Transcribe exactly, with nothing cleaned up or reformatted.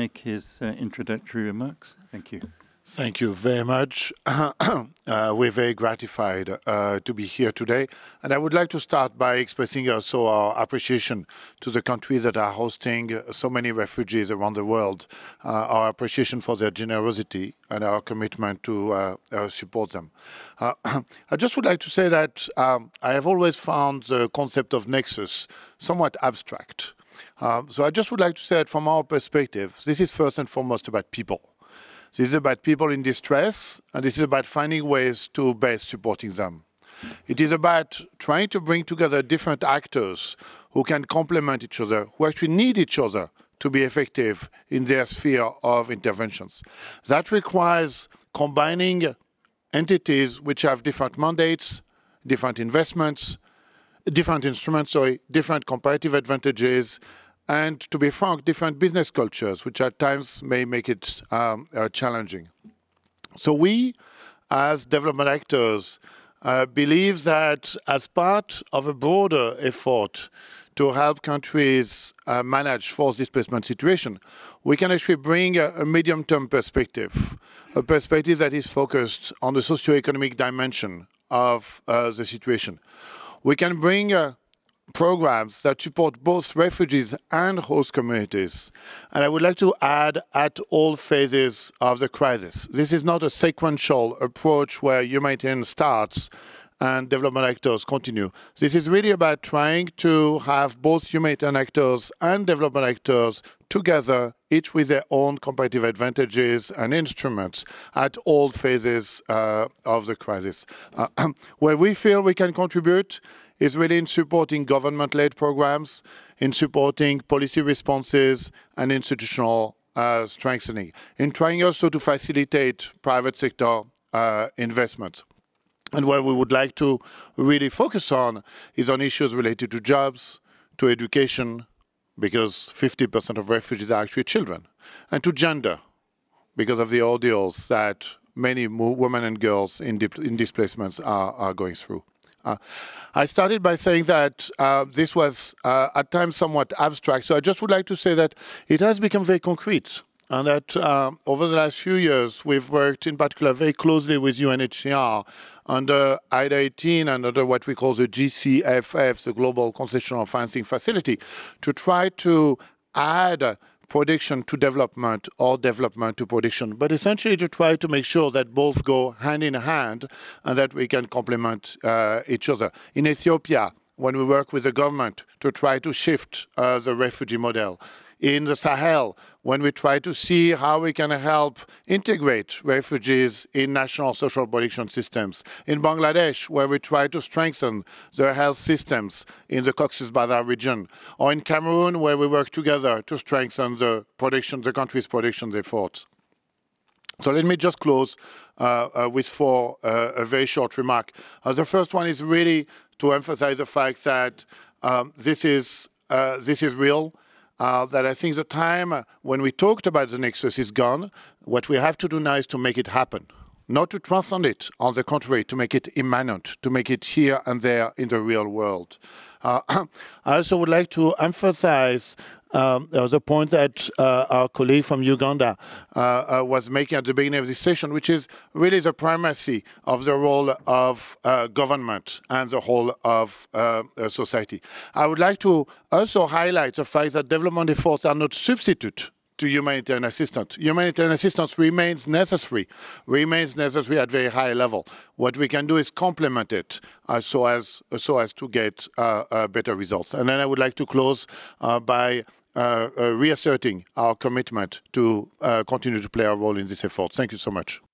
make his uh, introductory remarks. Thank you. Thank you very much. uh, we're very gratified uh, to be here today. And I would like to start by expressing also our appreciation to the countries that are hosting so many refugees around the world, uh, our appreciation for their generosity and our commitment to uh, uh, support them. Uh, I just would like to say that um, I have always found the concept of nexus somewhat abstract. Uh, so I just would like to say that from our perspective, this is first and foremost about people. This is about people in distress, and this is about finding ways to best supporting them. It is about trying to bring together different actors who can complement each other, who actually need each other to be effective in their sphere of interventions. That requires combining entities which have different mandates, different investments, different instruments, sorry, different comparative advantages, and to be frank, different business cultures, which at times may make it um, uh, challenging. So we, as development actors, uh, believe that as part of a broader effort to help countries uh, manage forced displacement situation, we can actually bring a, a medium-term perspective, a perspective that is focused on the socio-economic dimension of uh, the situation. We can bring uh, programs that support both refugees and host communities. And I would like to add at all phases of the crisis. This is not a sequential approach where humanitarian starts and development actors continue. This is really about trying to have both humanitarian actors and development actors together, each with their own competitive advantages and instruments at all phases uh, of the crisis. Uh, where we feel we can contribute is really in supporting government-led programs, in supporting policy responses and institutional uh, strengthening, in trying also to facilitate private sector uh, investment. And where we would like to really focus on is on issues related to jobs, to education, because fifty percent of refugees are actually children, and to gender, because of the ordeals that many women and girls in, in displacements are, are going through. Uh, I started by saying that uh, this was uh, at times somewhat abstract, so I just would like to say that it has become very concrete, and that uh, over the last few years we've worked in particular very closely with U N H C R under I D A eighteen and under what we call the G C F F, the Global Concessional Financing Facility, to try to add production to development or development to production, but essentially to try to make sure that both go hand in hand and that we can complement uh, each other. In Ethiopia, when we work with the government to try to shift uh, the refugee model. In the Sahel, when we try to see how we can help integrate refugees in national social protection systems. In Bangladesh, where we try to strengthen the health systems in the Cox's Bazar region. Or in Cameroon, where we work together to strengthen the protection, the country's protection efforts. So let me just close uh, uh, with four, uh, a very short remark. Uh, the first one is really to emphasize the fact that um, this is uh, this is real. Uh, that I think the time when we talked about the nexus is gone. What we have to do now is to make it happen, not to transcend it. On the contrary, to make it immanent, to make it here and there in the real world. Uh, I also would like to emphasize um, the point that uh, our colleague from Uganda uh, uh, was making at the beginning of this session, which is really the primacy of the role of uh, government and the whole of uh, uh, society. I would like to also highlight the fact that development efforts are not substitute to humanitarian assistance. Humanitarian assistance remains necessary, remains necessary at very high level. What we can do is complement it uh, so as so as to get uh, uh, better results. And then I would like to close uh, by uh, uh, reasserting our commitment to uh, continue to play our role in this effort. Thank you so much.